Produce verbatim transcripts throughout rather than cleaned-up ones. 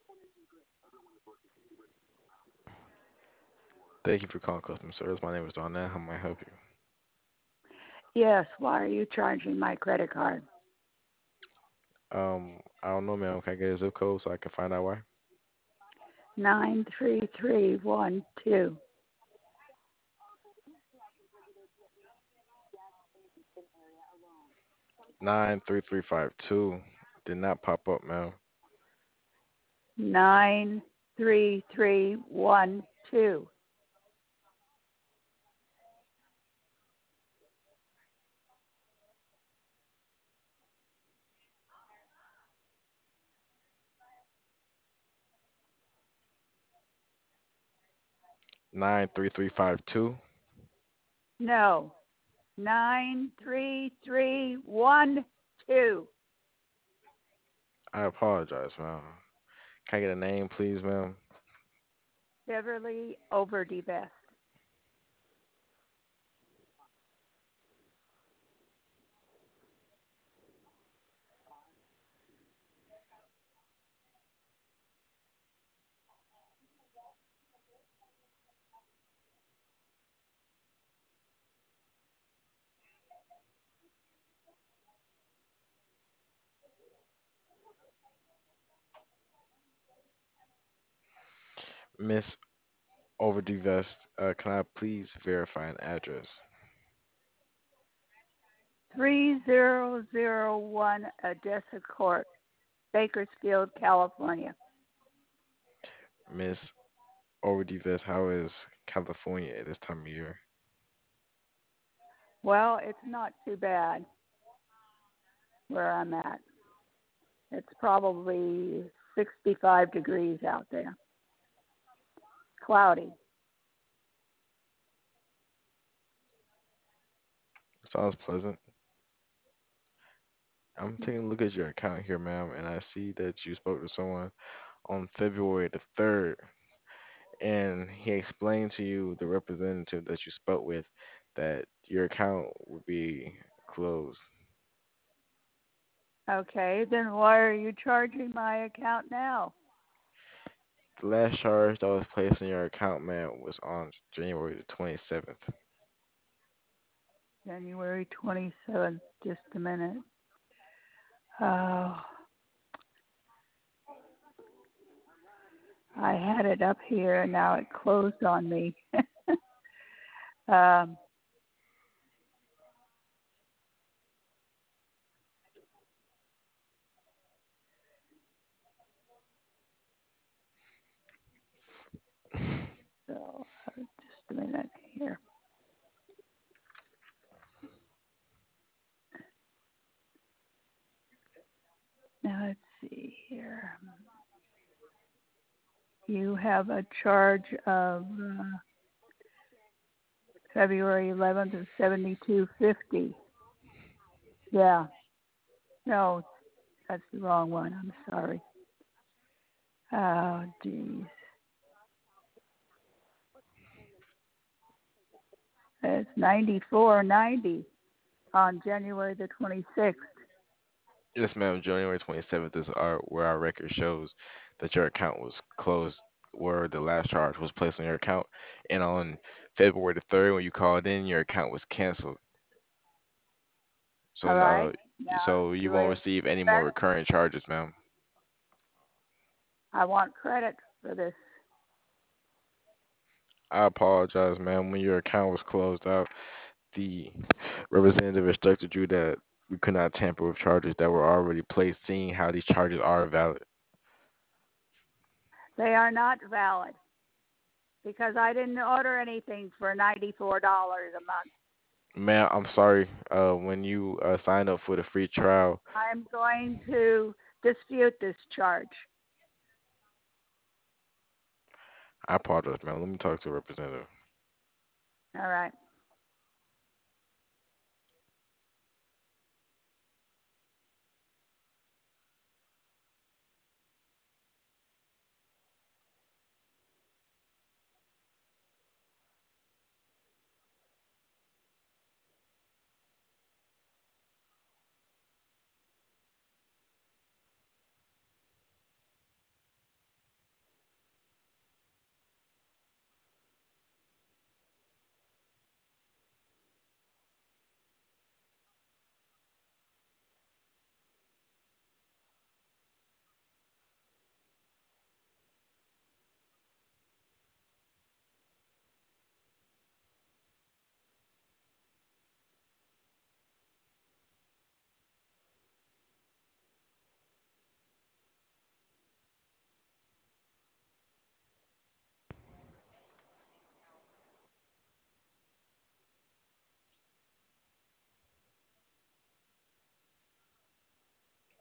Thank you for calling customer service. My name is Donna. How may I help Yes, why are you charging my credit card? you? Um, I don't know, ma'am. Can I get a zip code so I can find out why? Nine three three one two. Nine three three five two. Did not pop up, ma'am. Nine three three one two. Nine three three five two. No. Nine three three one two. I apologize, ma'am. Can I get a name, please, ma'am? Beverly Overdevest. Miss Overdue Vest, uh, can I please verify an address? Three zero zero one Odessa Court, Bakersfield, California. Miss Overdue Vest, how is California at this time of year? Well, it's not too bad where I'm at. It's probably sixty-five degrees out there. Cloudy. Sounds pleasant. I'm taking a look at your account here, ma'am, and I see that you spoke to someone on February the third, and he explained to you, the representative that you spoke with, that your account would be closed. Okay, then why are you charging my account now? The last charge that was placed in your account, ma'am, was on January the twenty-seventh. January twenty-seventh, just a minute. Oh, I had it up here and now it closed on me. um, so, uh, just a minute here. Now let's see here. You have a charge of uh, February eleventh of seventy-two fifty. Yeah. No, that's the wrong one. I'm sorry. Oh, geez. It's ninety-four ninety on January the twenty-sixth. Yes, ma'am. January twenty-seventh is our where our record shows that your account was closed, where the last charge was placed on your account, and on February the third, when you called in, your account was canceled. So, All uh, right. Now, so you do won't I receive any more credit? recurring charges, ma'am. I want credit for this. I apologize, ma'am. When your account was closed out, the representative instructed you that we could not tamper with charges that were already placed, seeing how these charges are valid. They are not valid because I didn't order anything for ninety-four dollars a month. Ma'am, I'm sorry. Uh, when you uh, signed up for the free trial, I'm going to dispute this charge. I apologize, ma'am. Let me talk to a representative. All right.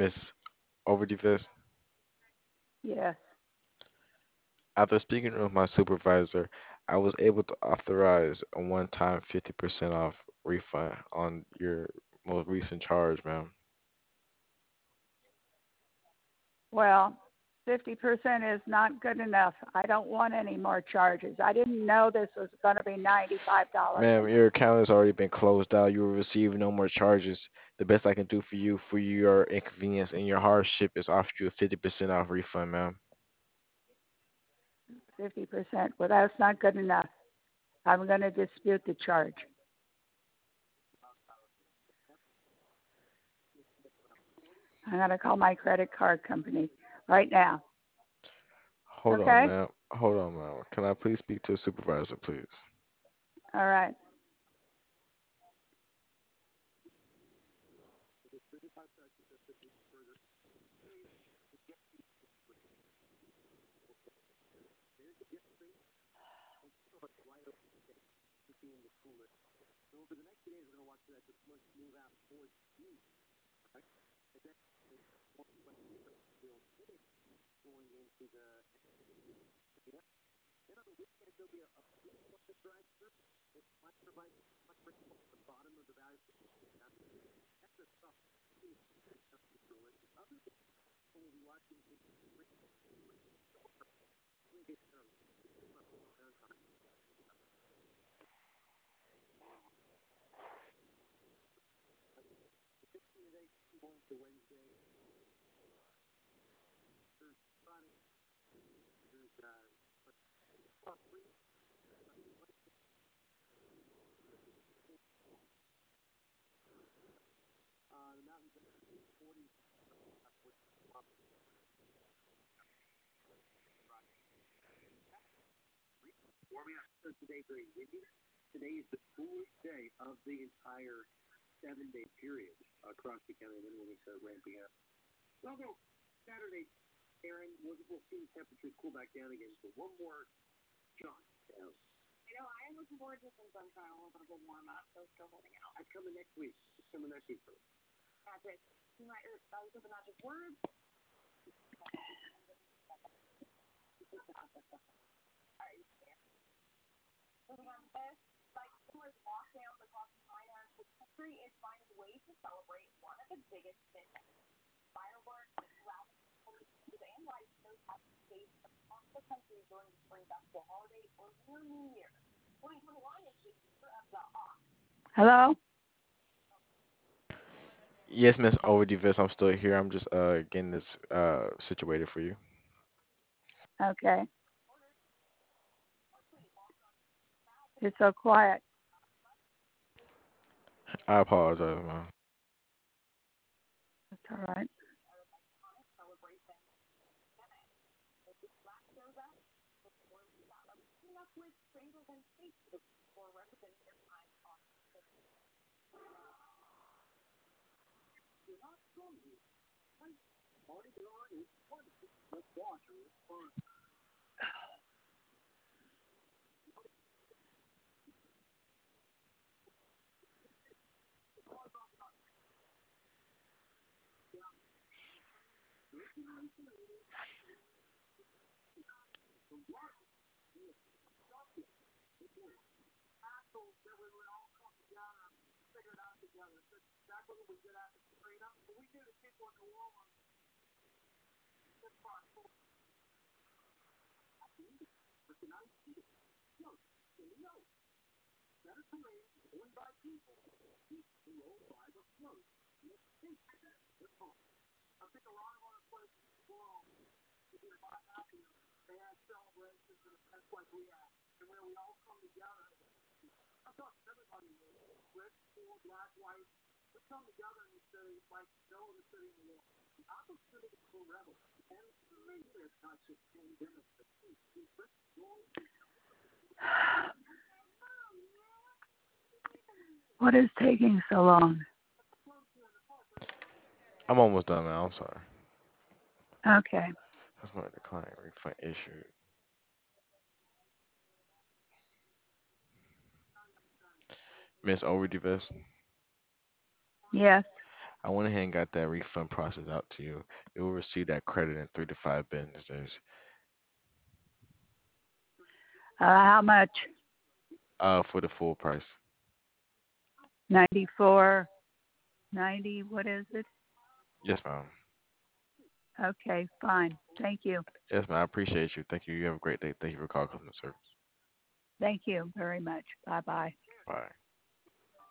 Miss Overdivest. Yes. After speaking with my supervisor, I was able to authorize a one-time fifty percent off refund on your most recent charge, ma'am. Well, fifty percent is not good enough. I don't want any more charges. I didn't know this was going to be ninety-five dollars a Ma'am, month. your account has already been closed out. You will receive no more charges. The best I can do for you, for your inconvenience and your hardship, is offer you a fifty percent off refund, ma'am. fifty percent. Well, that's not good enough. I'm going to dispute the charge. I'm going to call my credit card company right now. Hold on, Okay? ma'am. Hold on, ma'am. Can I please speak to a supervisor, please? All right. Hello? Yes, Miss Overdivest, I'm still here. I'm just uh getting this uh situated for you. Okay. You're so quiet. I apologize, ma'am. That's all right. What is taking so long? I'm almost done, man. I'm sorry. Okay. That's my decline refund issue. Miss Overdivest. Yes. I went ahead and got that refund process out to you. You will receive that credit in three to five business days. Uh, how much? Uh, for the full price. Ninety-four, ninety. What is it? Yes, ma'am. Okay, fine. Thank you. Yes, ma'am. I appreciate you. Thank you. You have a great day. Thank you for calling customer service. Thank you very much. Bye bye. Bye.